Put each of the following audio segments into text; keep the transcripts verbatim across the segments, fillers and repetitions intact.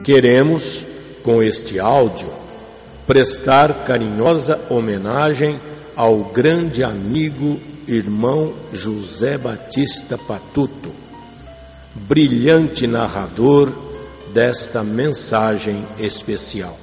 Queremos, com este áudio, prestar carinhosa homenagem ao grande amigo, irmão José Batista Patuto, brilhante narrador desta mensagem especial.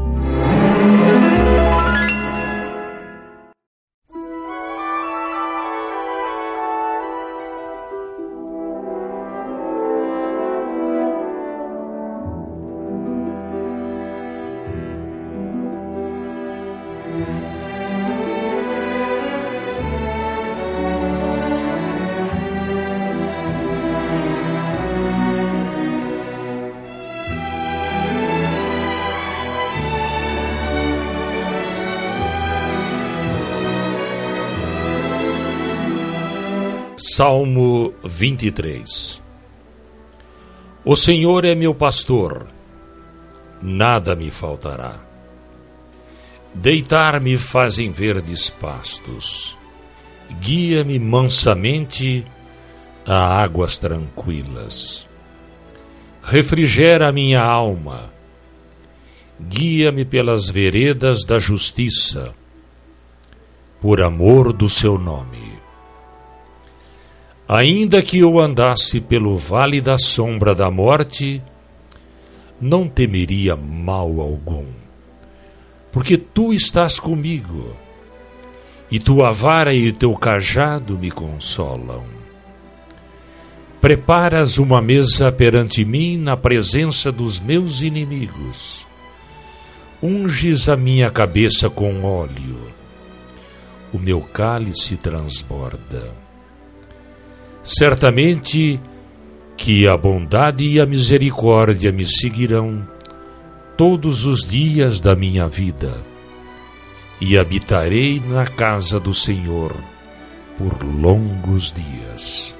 Salmo vinte e três. O Senhor é meu pastor, nada me faltará. Deitar-me faz em verdes pastos, guia-me mansamente a águas tranquilas. Refrigera a minha alma, guia-me pelas veredas da justiça, por amor do seu nome. Ainda que eu andasse pelo vale da sombra da morte, não temeria mal algum, porque tu estás comigo, e tua vara e teu cajado me consolam. Preparas uma mesa perante mim na presença dos meus inimigos. Unges a minha cabeça com óleo, o meu cálice transborda. Certamente que a bondade e a misericórdia me seguirão todos os dias da minha vida, e habitarei na casa do Senhor por longos dias.